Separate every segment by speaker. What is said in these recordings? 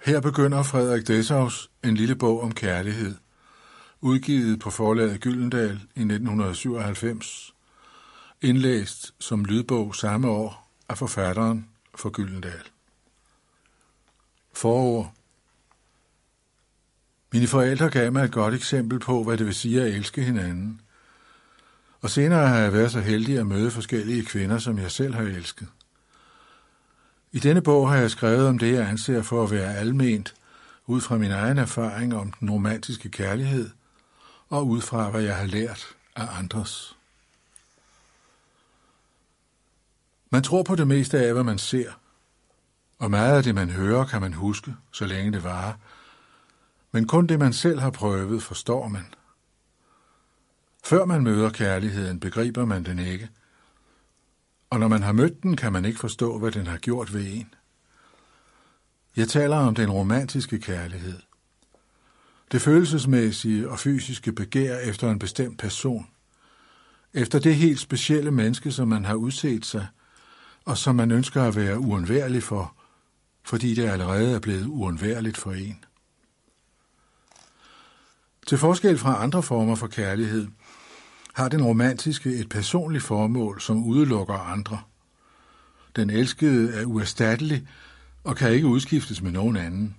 Speaker 1: Her begynder Frederik Dessau's En lille bog om kærlighed, udgivet på forlaget Gyldendal i 1997, indlæst som lydbog samme år af forfatteren for Gyldendal. Forord. Mine forældre gav mig et godt eksempel på, hvad det vil sige at elske hinanden, og senere har jeg været så heldig at møde forskellige kvinder, som jeg selv har elsket. I denne bog har jeg skrevet om det, jeg anser for at være alment, ud fra min egen erfaring om den romantiske kærlighed, og ud fra, hvad jeg har lært af andres. Man tror på det meste af, hvad man ser, og meget af det, man hører, kan man huske, så længe det varer, men kun det, man selv har prøvet, forstår man. Før man møder kærligheden, begriber man den ikke, og når man har mødt den, kan man ikke forstå, hvad den har gjort ved en. Jeg taler om den romantiske kærlighed. Det følelsesmæssige og fysiske begær efter en bestemt person. Efter det helt specielle menneske, som man har udset sig, og som man ønsker at være uundværlig for, fordi det allerede er blevet uundværligt for en. Til forskel fra andre former for kærlighed, har den romantiske et personligt formål, som udelukker andre. Den elskede er uerstattelig og kan ikke udskiftes med nogen anden.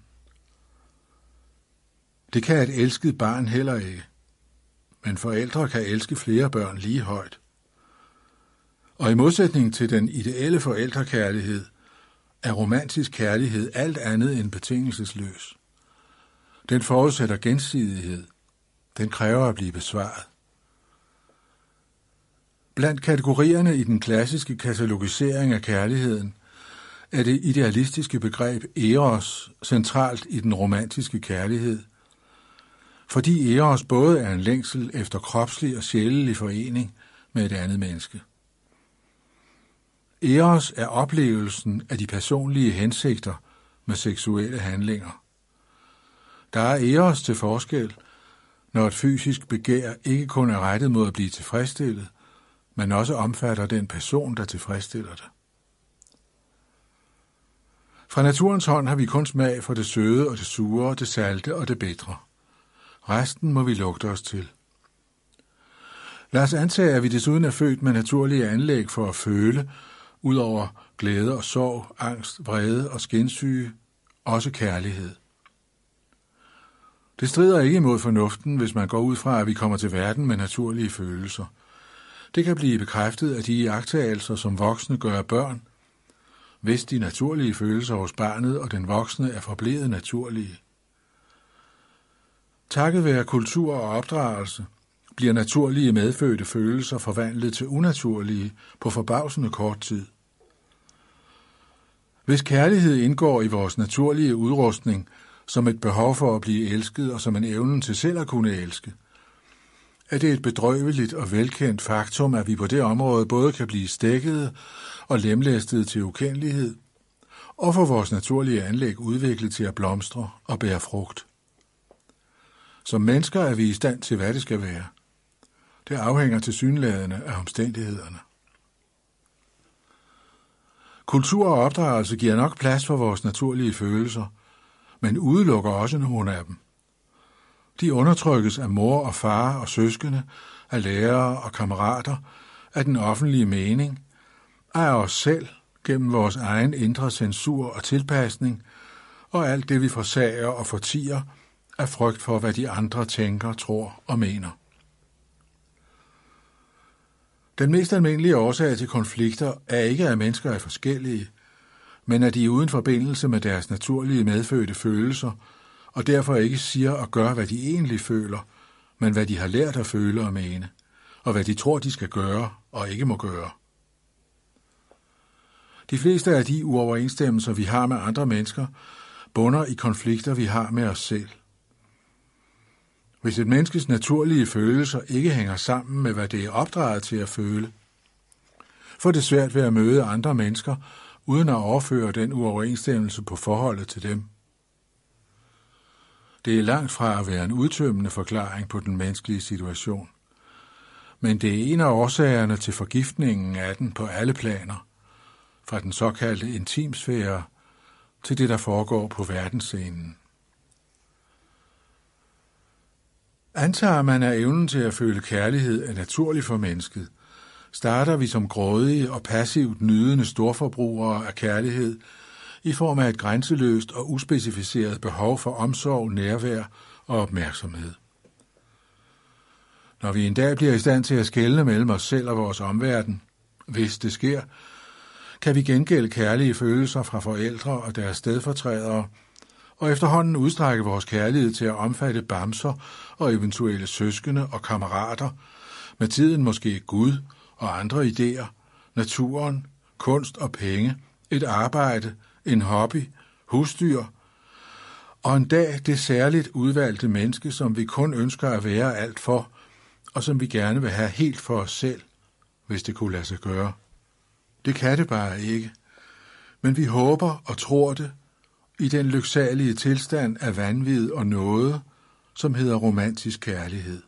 Speaker 1: Det kan et elsket barn heller ikke, men forældre kan elske flere børn lige højt. Og i modsætning til den ideelle forældrekærlighed, er romantisk kærlighed alt andet end betingelsesløs. Den forudsætter gensidighed. Den kræver at blive besvaret. Blandt kategorierne i den klassiske katalogisering af kærligheden er det idealistiske begreb eros centralt i den romantiske kærlighed, fordi eros både er en længsel efter kropslig og sjælelig forening med et andet menneske. Eros er oplevelsen af de personlige hensigter med seksuelle handlinger. Der er eros til forskel, når et fysisk begær ikke kun er rettet mod at blive tilfredsstillet, men også omfatter den person, der tilfredsstiller det. Fra naturens hånd har vi kun smag for det søde og det sure, det salte og det bitre. Resten må vi lugte os til. Lad os antage, at vi desuden er født med naturlige anlæg for at føle, ud over glæde og sorg, angst, vrede og skinsyge, også kærlighed. Det strider ikke imod fornuften, hvis man går ud fra, at vi kommer til verden med naturlige følelser. Det kan blive bekræftet af de iagttagelser, som voksne gør af børn, hvis de naturlige følelser hos barnet og den voksne er forblevet naturlige. Takket være kultur og opdragelse bliver naturlige medfødte følelser forvandlet til unaturlige på forbavsende kort tid. Hvis kærlighed indgår i vores naturlige udrustning som et behov for at blive elsket og som en evne til selv at kunne elske, er det et bedrøveligt og velkendt faktum, at vi på det område både kan blive stækkede og lemlæstede til ukendelighed, og få vores naturlige anlæg udviklet til at blomstre og bære frugt. Som mennesker er vi i stand til, hvad det skal være. Det afhænger tilsyneladende af omstændighederne. Kultur og opdragelse giver nok plads for vores naturlige følelser, men udelukker også nogle af dem. De undertrykkes af mor og far og søskende, af lærere og kammerater, af den offentlige mening, af os selv gennem vores egen indre censur og tilpasning, og alt det vi forsager og fortier af frygt for, hvad de andre tænker, tror og mener. Den mest almindelige årsag til konflikter er ikke, at mennesker er forskellige, men at de er uden forbindelse med deres naturlige medfødte følelser, og derfor ikke siger og gør, hvad de egentlig føler, men hvad de har lært at føle og mene, og hvad de tror, de skal gøre og ikke må gøre. De fleste af de uoverensstemmelser, vi har med andre mennesker, bunder i konflikter, vi har med os selv. Hvis et menneskes naturlige følelser ikke hænger sammen med, hvad det er opdraget til at føle, får det svært ved at møde andre mennesker, uden at overføre den uoverensstemmelse på forholdet til dem. Det er langt fra at være en udtømmende forklaring på den menneskelige situation, men det er en af årsagerne til forgiftningen af den på alle planer, fra den såkaldte intimsfære til det, der foregår på verdensscenen. Antager man, at evnen til at føle kærlighed er naturlig for mennesket, starter vi som grådige og passivt nydende storforbrugere af kærlighed i form af et grænseløst og uspecificeret behov for omsorg, nærvær og opmærksomhed. Når vi en dag bliver i stand til at skelne mellem os selv og vores omverden, hvis det sker, kan vi gengælde kærlige følelser fra forældre og deres stedfortrædere, og efterhånden udstrække vores kærlighed til at omfatte bamser og eventuelle søskende og kammerater, med tiden måske Gud og andre idéer, naturen, kunst og penge, et arbejde, en hobby, husdyr, og en dag det særligt udvalgte menneske, som vi kun ønsker at være alt for, og som vi gerne vil have helt for os selv, hvis det kunne lade sig gøre. Det kan det bare ikke, men vi håber og tror det i den lyksalige tilstand af vanvid og nåde, som hedder romantisk kærlighed.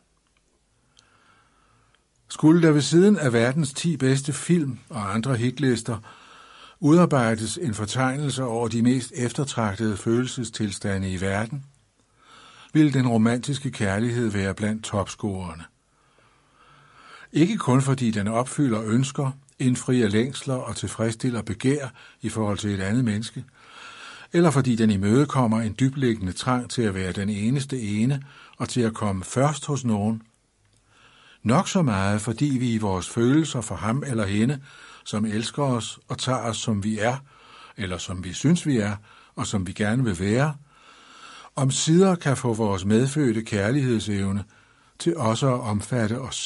Speaker 1: Skulle der ved siden af verdens 10 bedste film og andre hitlister udarbejdes en fortegnelse over de mest eftertragtede følelsestilstande i verden, ville den romantiske kærlighed være blandt topscorerne. Ikke kun fordi den opfylder ønsker, indfrier længsler og tilfredsstiller begær i forhold til et andet menneske, eller fordi den imødekommer en dybliggende trang til at være den eneste ene og til at komme først hos nogen. Nok så meget, fordi vi i vores følelser for ham eller hende, som elsker os og tager os som vi er, eller som vi synes vi er, og som vi gerne vil være, omsider kan få vores medfødte kærlighedsevne til også at omfatte os